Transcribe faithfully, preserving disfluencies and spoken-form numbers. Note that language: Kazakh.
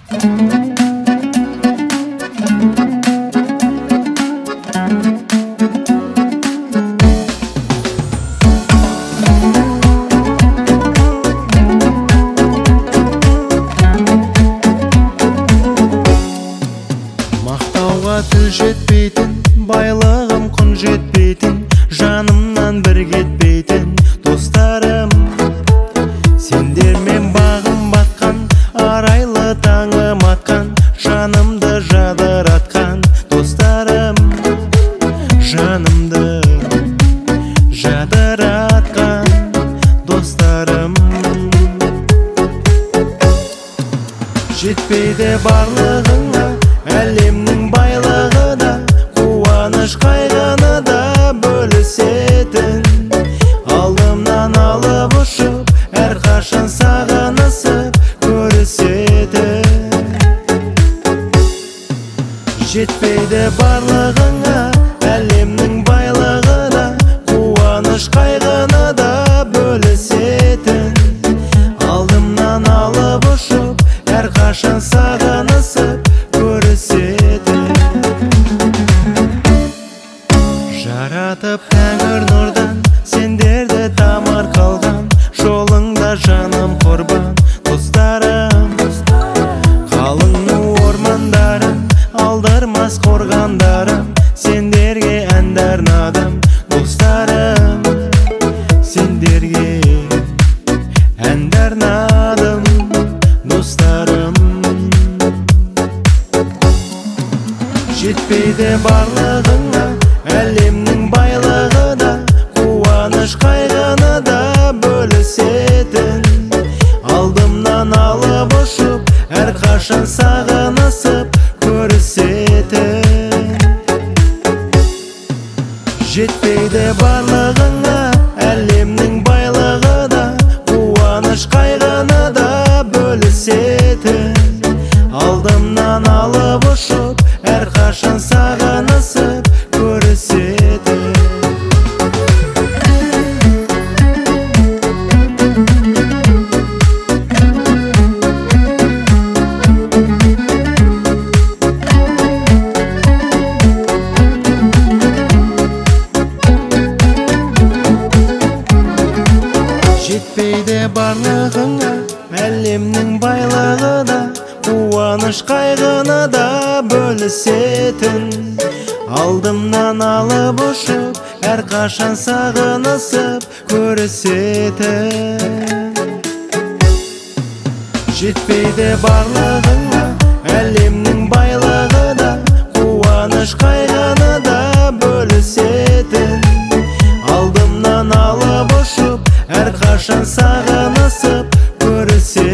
Мақтауға тіл жетпейтін, байлығым құн жетпейтін, жанымнан бір кетпейтін достарым. Сендермен бағым батқан, арайлы таңым атқан, жанымды жадыратқан достарым. Жанымды жадыратқан достарым. Жетпейді барлығыңа әлемнің байлығы да, қуаныш қайғыны да бөлісетін. Алдымнан алып ұшып, әрқашан сағынысып көрісетін. Жетпейді барлығыңа әлемнің байлығы да, қуаныш қайғыны да бөлісетін. Алдымнан алып ұшып, әрқашан сағынысып көрісетін. Жаратып тәңір нұрдан сендерді тамыр қалған, жолыңда жаным құрбан достарым. Қалың ну ормандарым, алдырмас қорғандарым, сендерге әнді арнадым достарым. Сендерге әнді арнадым достарым. Жетпейді барлығыңа әлемнің байлығы да, қуаныш қайғыны да бөлісетін. Алдымнан алып ұшып, әрқашан сағынысып көрісетін. Жетпейді барлығыңа әлемнің байлығы да, қуаныш қайғыны да бөлісетін. Алдымнан алып ұшып, әрқашан сағынысып көрісетін. Жетпейді барлығыңа әлемнің байлығы да, қуаныш қайғыны да бөлісетін. Алдымнан алып ұшып, әрқашан сағынысып көрісетін. Жетпейді барлығыңа әлемнің байлығы да, қуаныш қайғыны да бөлісетін. Алдымнан алып ұшып, әрқашан сағынысып көрісетін.